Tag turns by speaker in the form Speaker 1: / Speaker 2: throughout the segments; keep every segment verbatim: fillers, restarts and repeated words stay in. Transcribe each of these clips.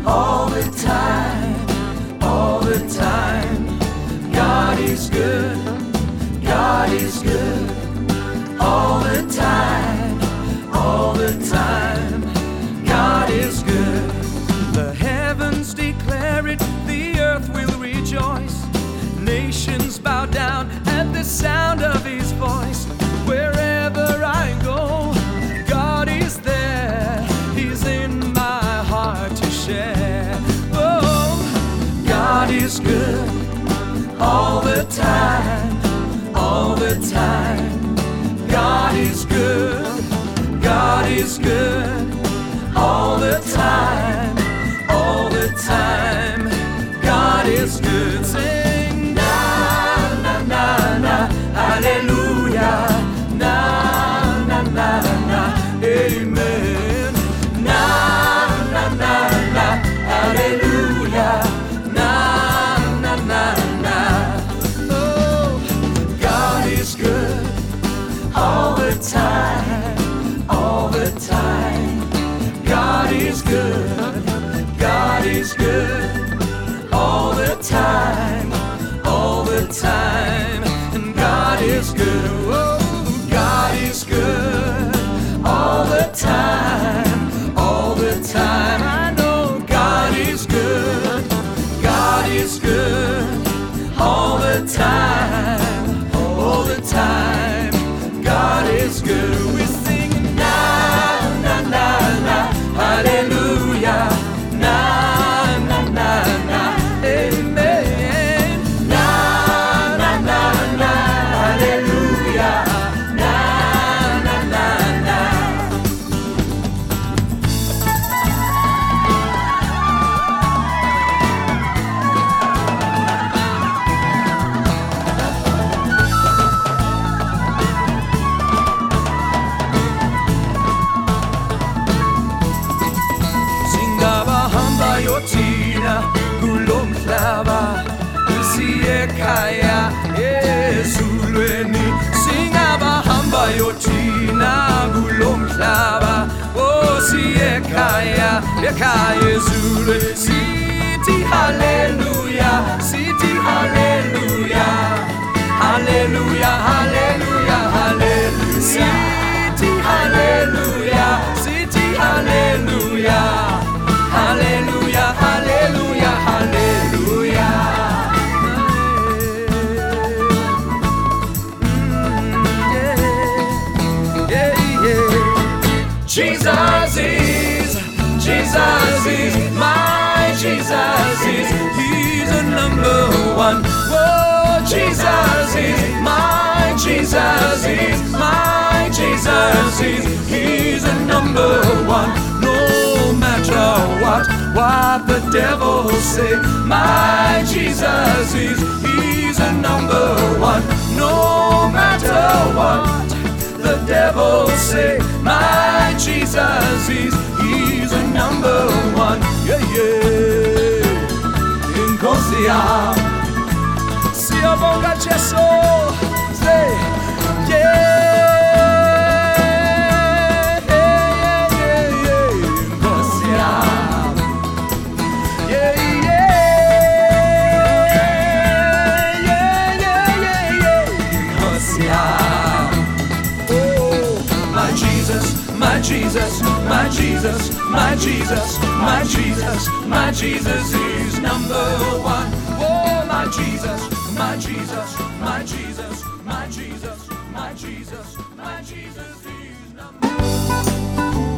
Speaker 1: all the time, all the time. God is good, God is good, all the time, all the time. God is good. The heavens declare it, the earth will rejoice. Nations bow down at the sound of His voice. Wherever I go, God is there. He's in my heart to share. Oh, God is good all the time, all the time. God is good, God is good all the time, all the time. God is good. Sing na na na na, hallelujah. Na na na na, amen. Na na na na, hallelujah. Na na na na. Oh, God is good all the time, all the time. God is good, God is good all the time, all the time. And God is good, oh, God is good all the time, all the time. I know God is good, God is good all the time, all the time. God is good. We sing na na na na, hallelujah. Na na na na, amen. Na na na na, hallelujah. Na na na na. Yotina kulom hlaba siyekhaya ezulweni singabahamba yotina kulom hlaba oh siyekhaya ekhaya ezulweni sithi hallelujah sithi hallelujah hallelujah hallelujah hallelujah sithi hallelujah sithi hallelujah hallelujah, hallelujah, hallelujah. Mm, yeah, yeah, yeah. Jesus is, Jesus is, my Jesus is, He's a number one. Oh, Jesus is, my Jesus is, my Jesus is, He's a number one. No matter what, what the devil say, my Jesus is, He's a number one. No matter what the devil say, my Jesus is, He's a number one. Yeah, yeah. Inconsia, siyabonga Jesu, say, yeah. My Jesus, my Jesus, my Jesus, my Jesus, my Jesus is number one. Oh, my Jesus, my Jesus, my Jesus, my Jesus, my Jesus, my Jesus is number one.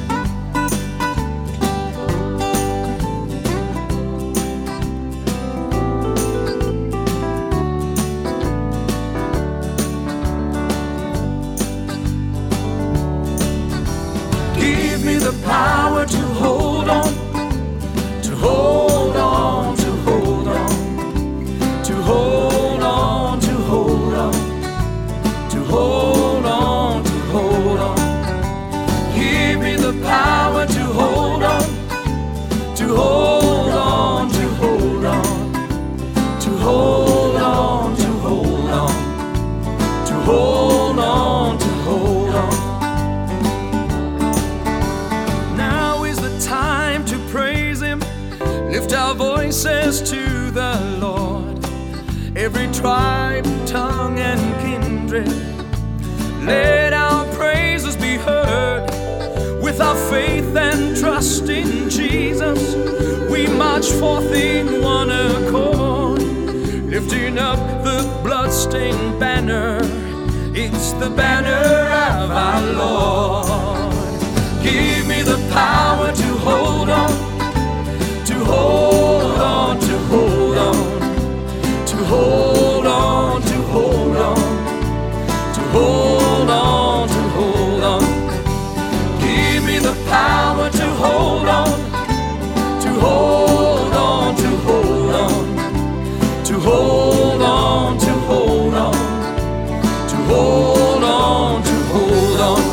Speaker 1: The power to hold on, to hold on, to hold on, to hold on, to hold on, to hold on, to hold on. Give me the power to hold on, to hold on, to hold on, to hold on, to hold on, to hold on, to hold on. Now voices to the Lord, every tribe, tongue, and kindred. Let our praises be heard. With our faith and trust in Jesus, we march forth in one accord, lifting up the bloodstained banner. It's the banner of our Lord. Give me the power to hold on, to hold on, to hold on, to hold on, to hold on, to hold on, to hold on. Give me the power to hold on, to hold on, to hold on, to hold on, to hold on, to hold on, to hold on.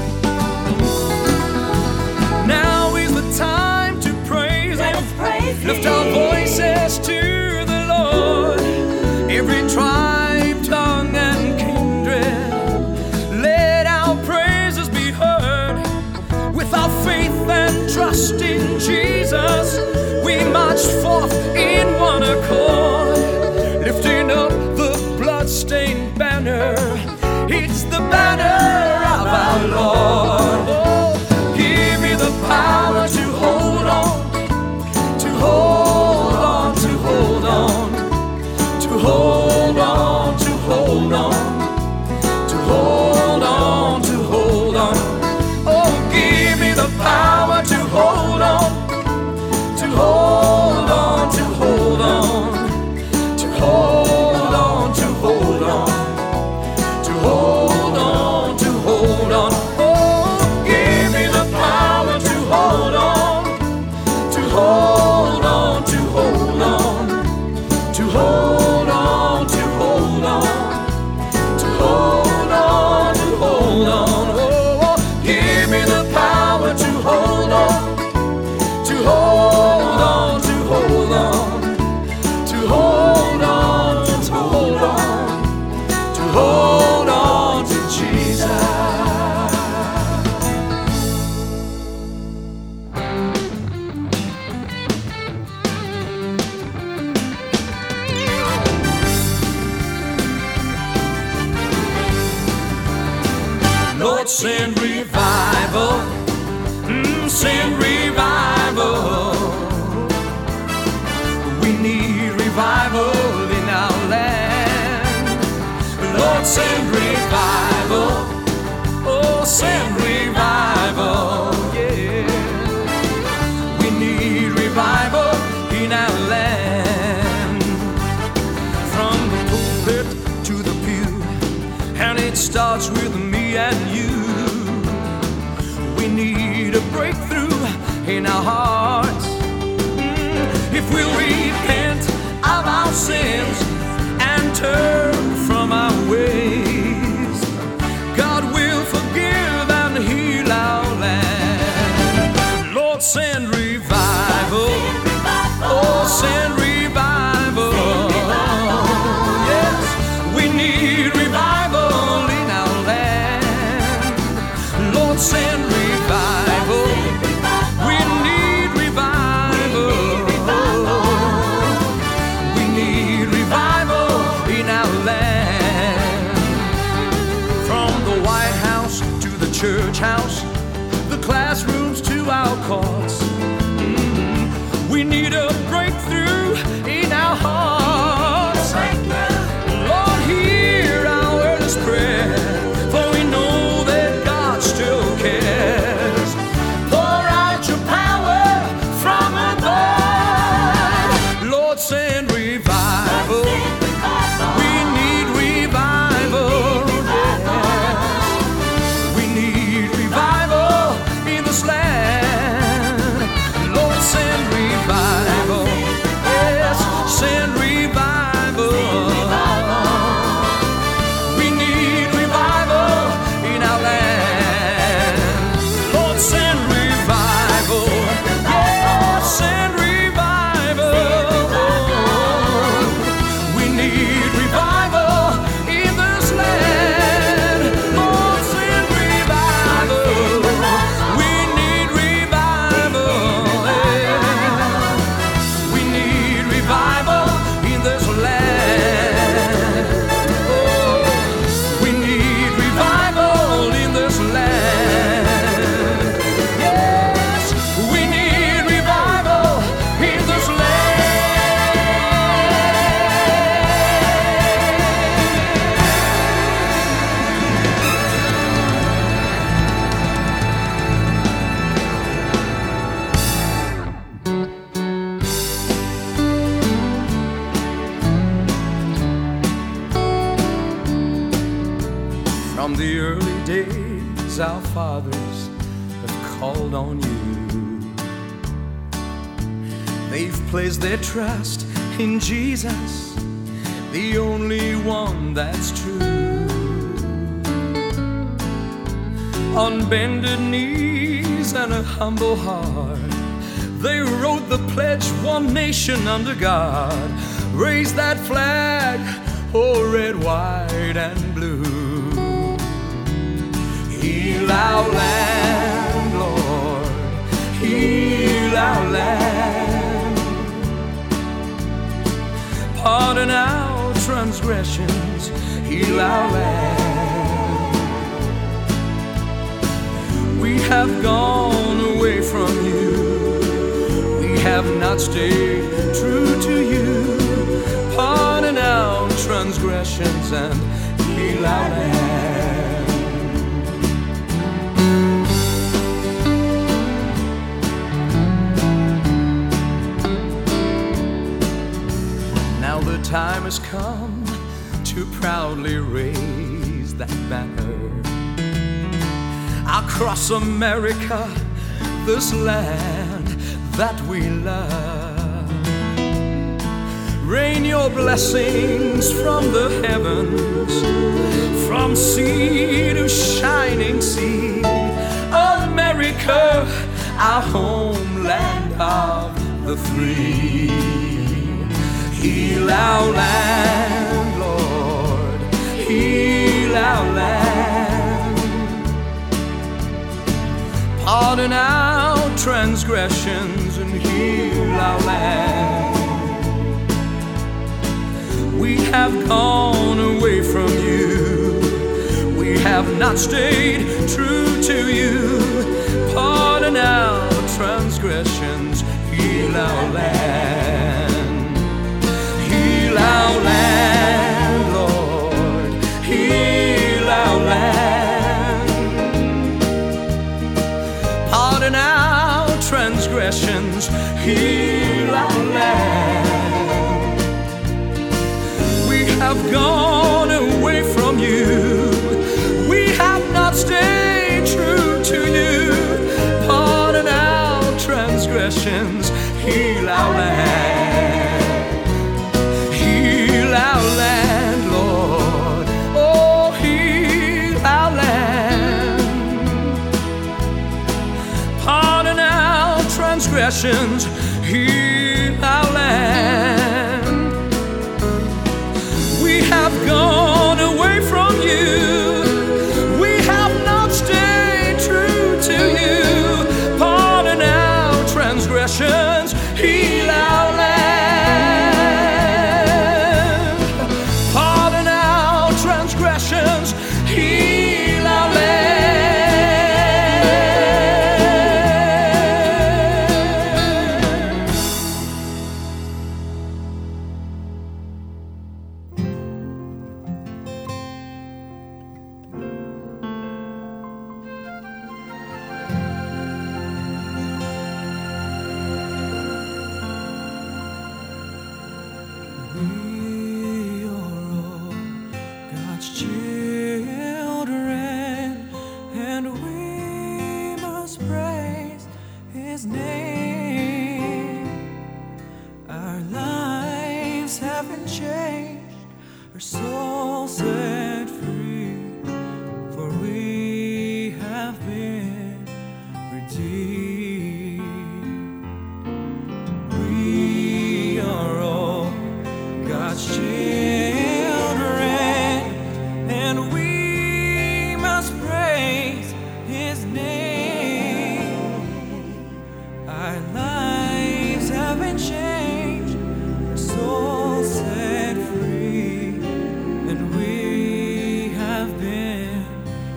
Speaker 1: Now is the time to praise Him. Lift our voices to the Lord, every tribe, tongue, and kindred. Let our praises be heard. With our faith and trust in Jesus, we march forth in one accord, lifting up the bloodstained banner. It's the banner of our Lord. Oh, give me the power to hold on, to hold on, to hold on, to hold on, to hold on, to hold on, to hold on. Oh, give me the power to hold on, to hold on, to hold on, to hold on, to hold on, to hold on, to hold on. Oh, give me the power to hold on, to hold on, to hold on, to hold on, to hold on, to hold on, to hold on. Oh, give me the power to hold on, to hold on, to hold on, to hold on, to hold on, to hold on to Jesus. Lord, send revival, mm, send revival. We need revival in our land. Lord, send revival, oh, send revival, yeah. We need revival in our land. From the pulpit to the pew, and it starts with me and you. We need a breakthrough in our hearts. Mm, if we'll repent of our sins and turn from our ways, God will forgive and heal our land. Lord, send revival. Oh, send revival. Yes, we need revival in our land. Lord, send revival. We need revival. We need revival in our land. From the White House to the church house, the classrooms to our courts, mm, we need a breakthrough in our hearts. Lord, hear our earnest prayer, for we know that God still cares. Pour out your power from above. Lord, send revival. We need revival. Yes. We need revival in this land. Lord, send revival. Yes, send revival. days our fathers have called on you. They've placed their trust in Jesus, the only one that's true. On bended knees and a humble heart, they wrote the pledge, one nation under God. Raise that flag, oh red, white, and blue. Heal our land, Lord, heal our land. Pardon our transgressions, heal our land. We have gone away from you, we have not stayed true to you. Pardon our transgressions and heal our land. Now the time has come to proudly raise that banner across America, this land that we love. Rain your blessings from the heavens, from sea to shining sea. America, our homeland of the free. Heal our land, Lord, heal our land. Pardon our transgressions and heal our land. We have gone away from you, we have not stayed true to you. Pardon our transgressions, heal our land. Heal our land, Lord, heal our land. Pardon our transgressions, heal our land. We have gone away from you, we have not stayed true to you. Pardon our transgressions, heal our land. Heal our land, Lord, oh heal our land. Pardon our transgressions, heal our land. We have gone away from you, we have not stayed true to you. Pardon our transgressions, heal our land. Pardon our transgressions, heal our land. We are all God's children, and we must praise His name. Our lives have been changed, our souls set free, for we have been redeemed. We are all God's children, and we must praise His name. Our lives have been changed, our souls set free, and we have been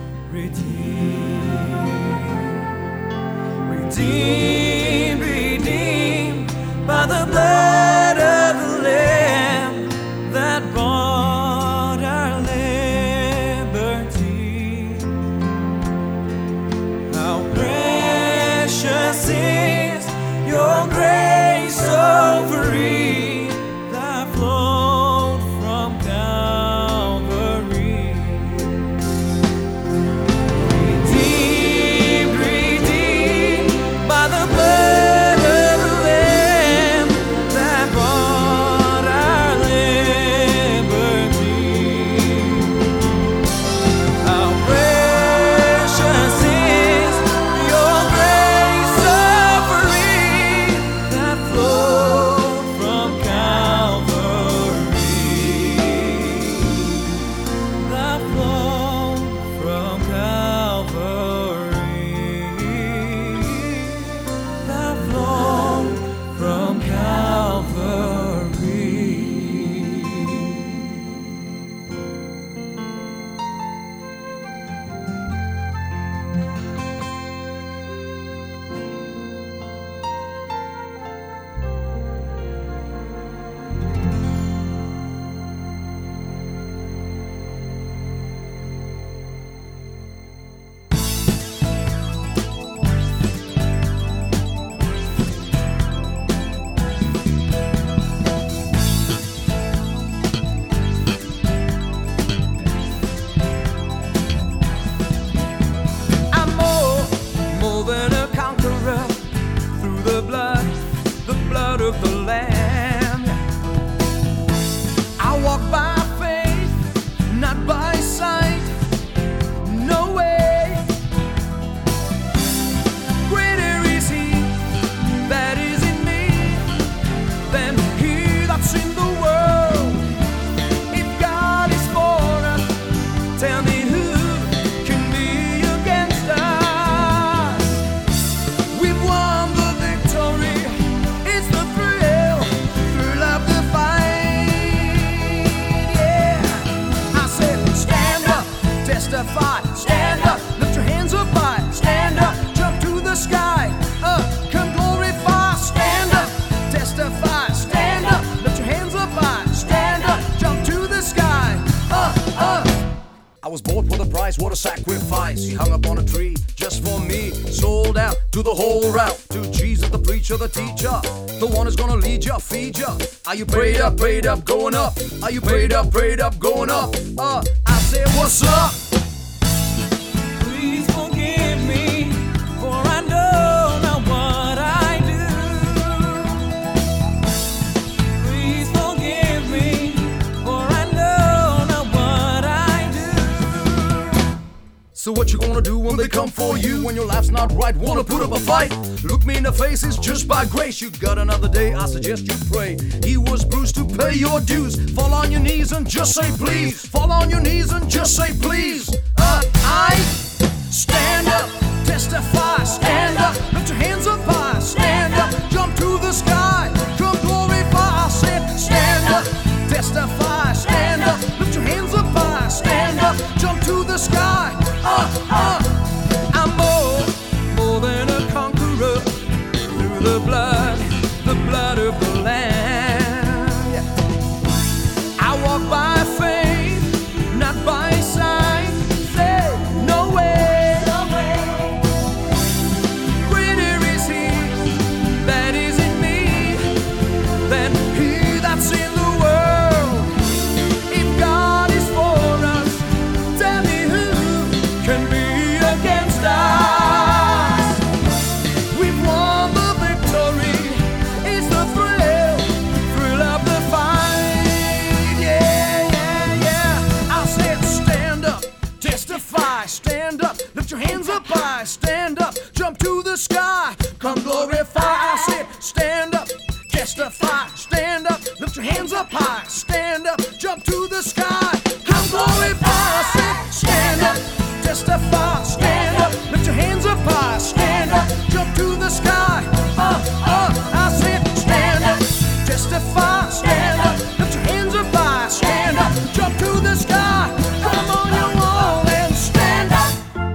Speaker 1: redeemed. Redeemed, redeemed by the blood of the Lamb that bought our liberty. How precious is your grace so free that flowed from Calvary. Redeemed He hung up on a tree just for me, sold out to the whole route, to Jesus, the preacher, the teacher, the one who's gonna lead ya, feed ya. Are you prayed up, prayed up, going up? Are you prayed up, prayed up, going up? Uh, I said, what's up?
Speaker 2: Please forgive me, for I know not what I do. Please forgive me, for I know not what I do.
Speaker 1: So what you gonna do when they come for you? When your life's not right, wanna put up a fight? Look me in the face, it's just by grace. You got another day, I suggest you pray. He was bruised to pay your dues. Fall on your knees and just say please. Fall on your knees and just say please. Uh, I stand up, testify, stand up, lift your hands up high, stand up, jump to the sky, come glorify. I said, stand up, testify, stand up, lift your hands up high, stand up, jump to the sky. Uh, uh, I'm more, more than a conqueror through the blood, the blood of the Lamb. Yeah. I walk by faith, not by sight. Say, no way,
Speaker 2: No way.
Speaker 1: greater is He that is in me than he that's in the world. If God is for us, tell me who can be against us. We've won the victory. It's the thrill, thrill of the fight. Yeah, yeah, yeah. I said, stand up, testify, stand up, lift your hands up high, stand up, jump to the sky, come glorify. I said, stand up, testify, stand up, lift your hands up high, stand up, jump to the sky, come glorify. I said, stand up, testify, stand up, lift your hands up high, stand up, jump to the sky. Uh, uh, I said, stand up, testify, stand up, lift your hands up high, stand up, jump to the sky. Come on, you all, and stand up.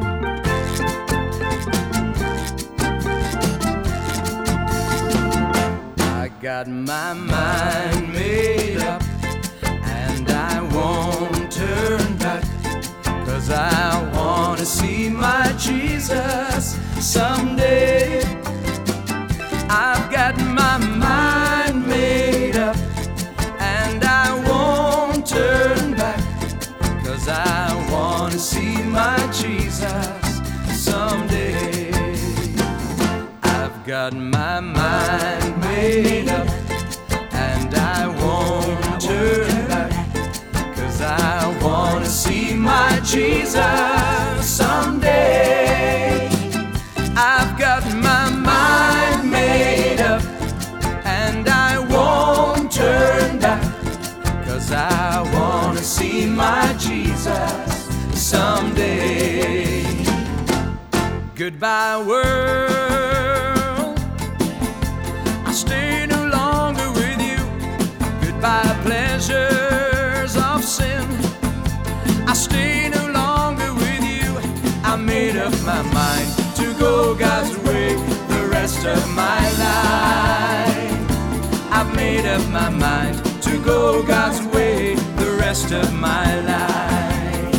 Speaker 1: I got my mind made up, and I won't turn back, 'cause I wanna see my Jesus someday. I've got my mind made up, and I won't turn back, 'cause I wanna see my Jesus someday. I've got my mind made up, and I won't turn back, 'cause I wanna see my Jesus someday. I've got my mind made up, and I won't turn back, 'cause I wanna see my Jesus someday. Goodbye, world, I stay no longer with you. Goodbye, pleasures of sin, I stay no longer with you. I made up my mind to go God's way the rest of my life. I've made up my mind to go God's way the rest of my life.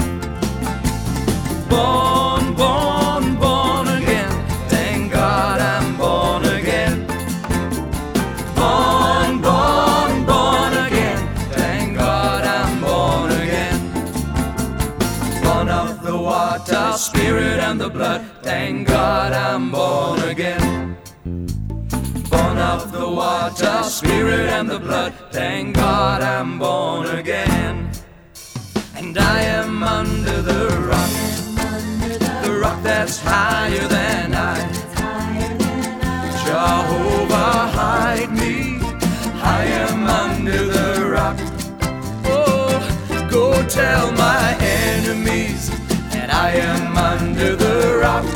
Speaker 1: Born, born, born again. Thank God I'm born again. Born, born, born again. Thank God I'm born again. Born of the water, spirit and the blood. Thank God I'm born again. Born of the water, spirit and the blood. Thank God I'm born again. And I am under the rock, the rock that's higher than I. Jehovah, hide me, I am under the rock. Oh, go tell my enemies that I am under the rock.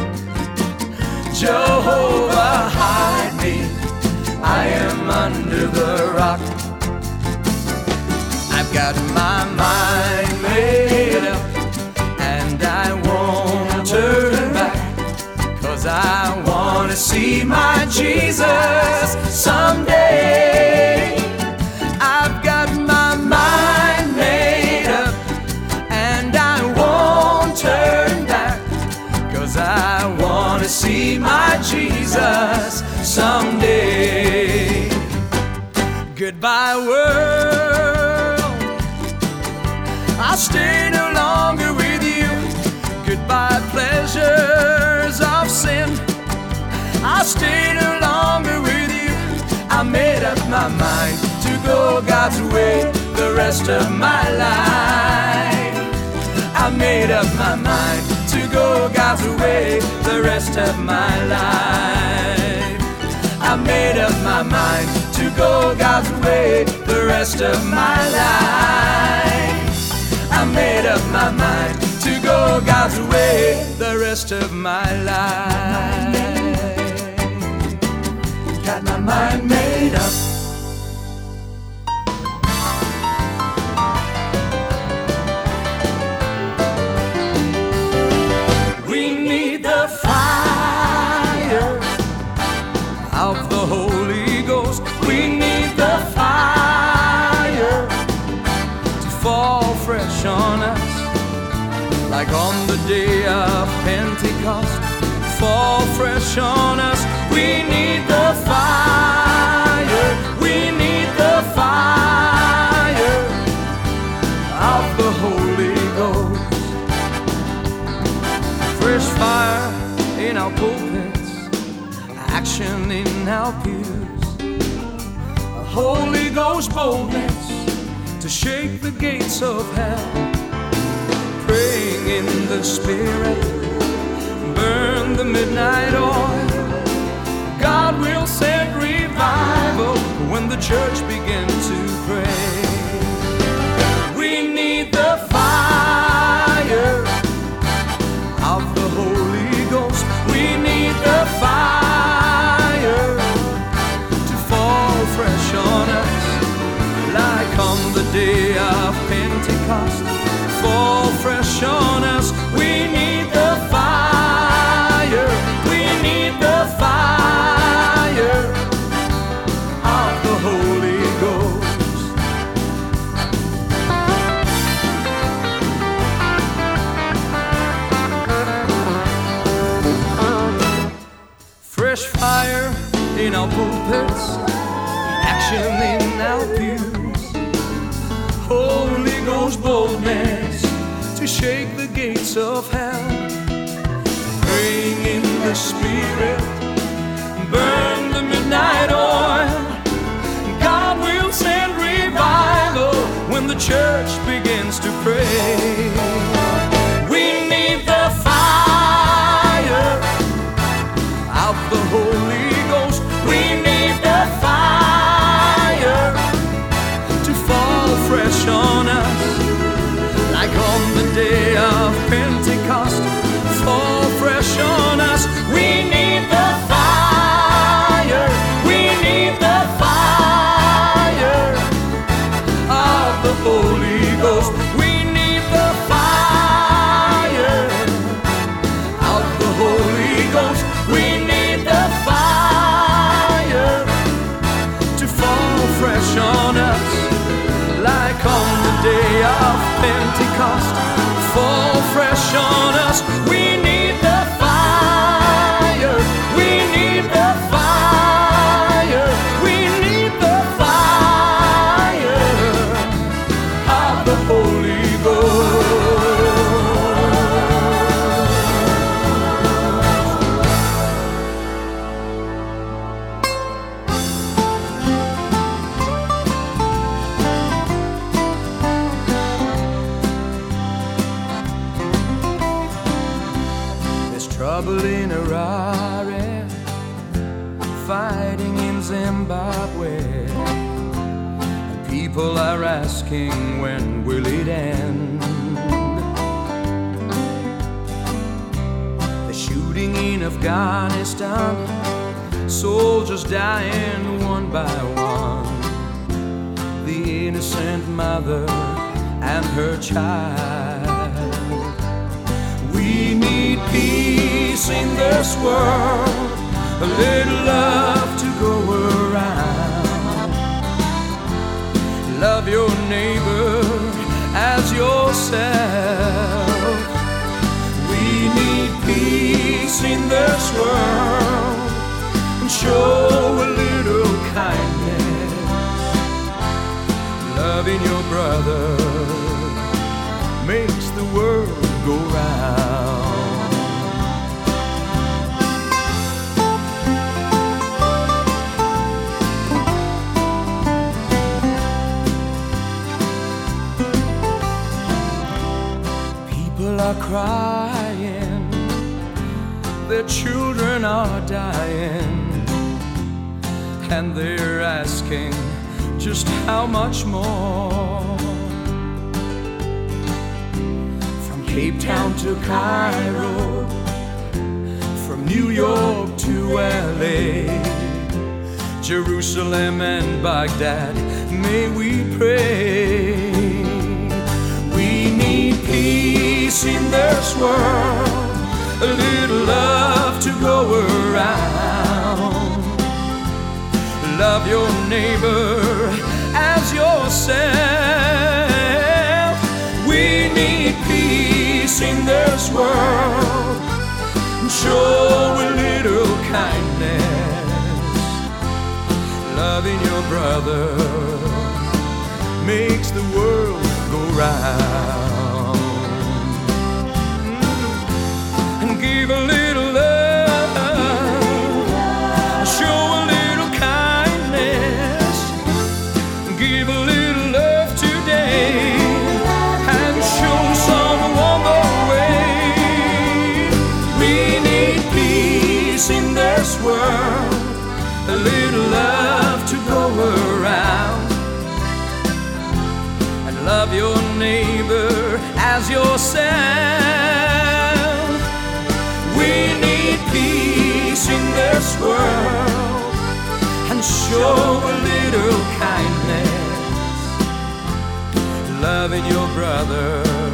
Speaker 1: Jehovah, hide me, I am under the rock. I've got my mind made up, and I won't turn back, 'cause I wanna see my Jesus someday. I've got my mind made up, and I won't turn back, I wanna see my Jesus someday. Goodbye world, I'll stay no longer with you. Goodbye pleasures of sin, I'll stay no longer with you. I made up my mind to go God's way the rest of my life. I made up my mind to go God's way the rest of my life. I made up my mind to go God's way the rest of my life. I made up my mind to go God's way the rest of my life. Got my mind made up. We need the fire of the Holy Ghost. We need the fire to fall fresh on us, like on the day of Pentecost. Fall fresh on us. We need the fire. We need the fire of the Holy Ghost. Fresh fire in our pulpits, action in our pews, a Holy Ghost boldness to shake the gates of hell. Praying in the Spirit, burn the midnight oil. God will send revival when the church begins to pray. We need the fire of the Holy Ghost. We need the fire to fall fresh on us, like on the day of Pentecost. Fall fresh on us. We need the fire. We need the fire of the Holy Ghost. Fresh fire in our pulpits, action in our pews, Holy Ghost boldness to shake the gates of hell. Praying in the Spirit, burn the midnight oil. God will send revival when the church begins to pray. We need the fire of the Holy Ghost. We need the fire to fall fresh on us, like on the day of Pentecost. Fall fresh on us. We need the fire. We need the fire of the Holy Ghost. We need the fire of the Holy Ghost. We need the fire to fall fresh on us, like on the day of Pentecost. Fall fresh on us. We need the fire. We need the fire. We need the fire of the Holy Ghost. Trouble in Harare, fighting in Zimbabwe, and people are asking, when will it end? The shooting in Afghanistan, soldiers dying one by one, the innocent mother and her child. We need peace in this world, a little love to go around. Love your neighbor as yourself. We need peace peace in this world and show a little kindness. Loving your brother makes the world go round. People are crying, their children are dying, and they're asking just how much more. From Cape Town to Cairo, from New York to L A, Jerusalem and Baghdad, may we pray. We need peace in this world, a little love to go around. Love your neighbor as yourself. We need peace in this world, show a little kindness. Loving your brother makes the world go round. And give a little love, show a little kindness. Give a little love today and show someone the way. We need peace in this world, a little love to go around. Love your neighbor as yourself. We need peace in this world and show a little kindness. Loving your brother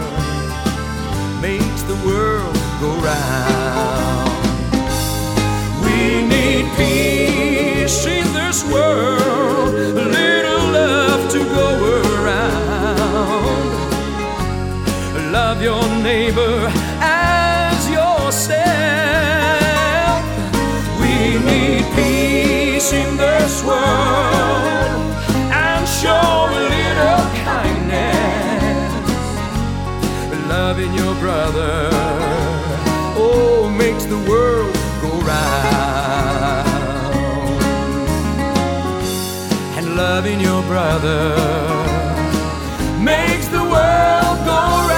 Speaker 1: makes the world go round. We need peace in this world, a little love to go around. Love your neighbor as yourself. We need peace in this world and show a little kindness. Loving your brother, oh, makes the world go round. And loving your brother makes the world go round.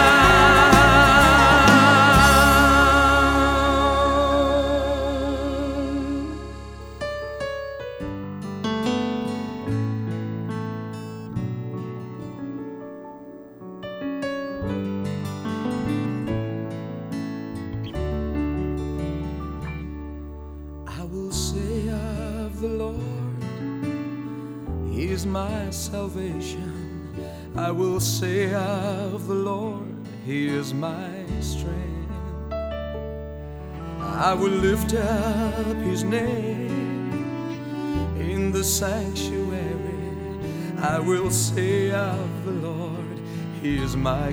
Speaker 1: I will say of the Lord, He is my salvation. I will say of the Lord, He is my strength. I will lift up His name in the sanctuary. I will say of the Lord, He is my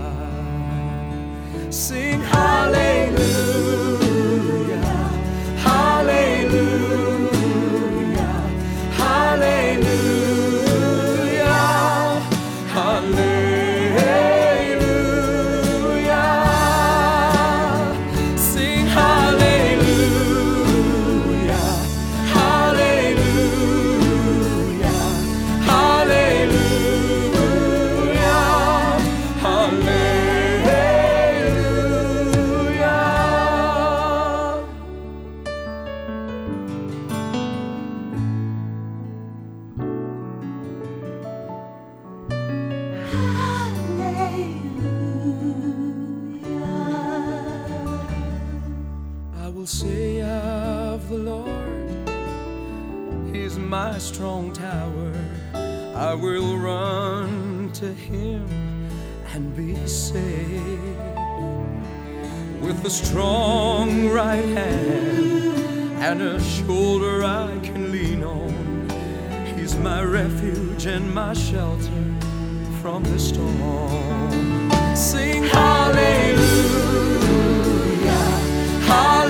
Speaker 1: God. Sing hallelujah, hallelujah, hallelujah. Hallelujah. Sing hallelujah, hallelujah, hallelujah, I will say of the Lord, He's my strong tower. I will run to Him and be saved. With a strong right hand and a shoulder I can lean on, He's my refuge and my shelter from the storm. Sing hallelujah, my